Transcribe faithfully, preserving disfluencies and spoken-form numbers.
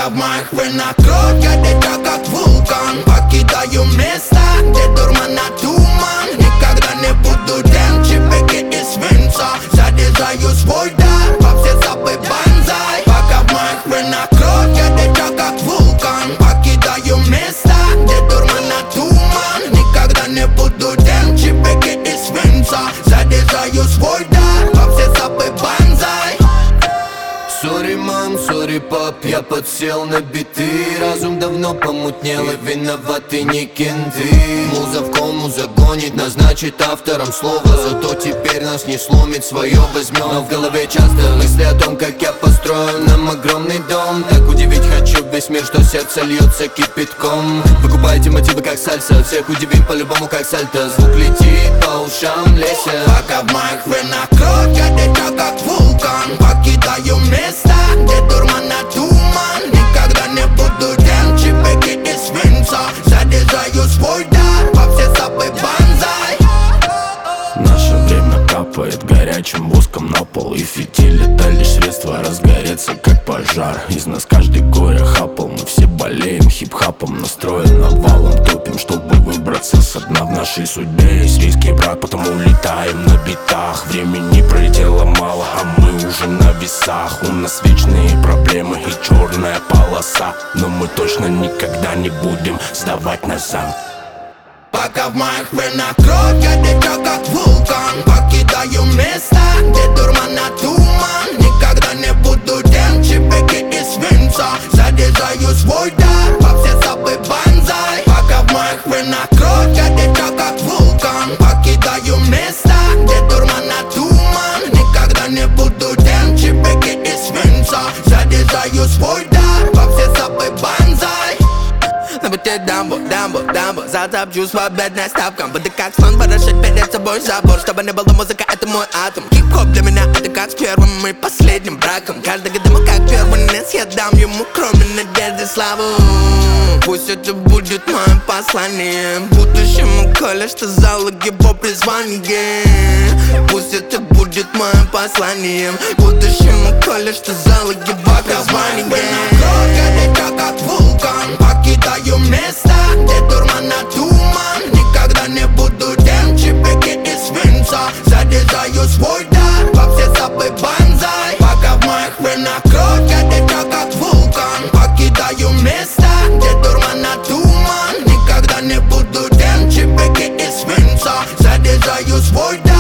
Пока в моих венах кровь, я лечу как вулкан. Покидаю места, где дурман на туман. Никогда не буду тем, чебеки и свинца. Заряжаю свой дар, во все сапы банзай. Пока в моих венах кровь, я лечу как вулкан. Покидаю места, где дурман на туман. Никогда не буду тем, чебеки и свинца. Заряжаю свой дар, во все сапы банзай. Сори, мам, сори, пап, я подсел на биты. Разум давно помутнел, и виноваты не кенты. Муза в кому загонит, назначит автором слова. Зато теперь нас не сломит, свое возьмем. Но в голове часто мысли о том, как я построю нам огромный дом. Так удивить хочу весь мир, что сердце льется кипятком. Выкупайте мотивы как сальса, всех удивим по-любому как сальто. Звук летит по ушам, леся. Пока в моих венах кровь, я лечу как вулкан. Покидаю место, где дурман на туман. Никогда не буду тем, чебеки и свинца. Заряжаю свой дар, во все сапы банзай. Наше время капает горячим воском на пол. И фитиль — это лишь средство разгореться как пожар. Из нас каждый горе хапал, мы все болеем хип-хапом. Настроен навалом, топим, чтобы выбраться со дна. В нашей судьбе есть риски, брат, потому улетаем на битах. Времени пролетело мало, а мы уже на весах. У нас вечные проблемы и черная полоса, но мы точно никогда не будем сдавать назад. Пока в моих венах кровь, я лечу как вулкан. Покидаю место, где дурман на туман. Никогда не буду тем, чебеки и свинца. Заряжаю свой дар, во все сапы банзай. Пока в моих венах кровь, я лечу как вулкан. Покидаю место, где дурман на туман. Никогда не буду тем, чебеки и свинца. Заряжаю свой дар, во все сапы банзай. Набытие дамбу, дамбу, дамбу. Затопчу свой бед на ставкам. Буду как слон ворошить перед собой забор. Чтобы не было музыка, это мой атом. Хип-хоп для меня это как с первым и последним браком. Каждый год ему как первенец, я дам ему кроме надежды славу. Пусть это будет моим посланием. Будущему колледж, что зал его призвание. Пусть это будет моим посланием. Будущему колледж, что зал его призвание. Я лечу как вулкан. Покидаю место, где дурман на туман. Никогда не буду тем, чебеки и свинца. Заряжаю свой дар, во все сапы банзай. Пока в моих венах кровь, я лечу как вулкан. Покидаю место, где дурман на туман. Никогда не буду тем, чебеки и свинца. Заряжаю свой дар.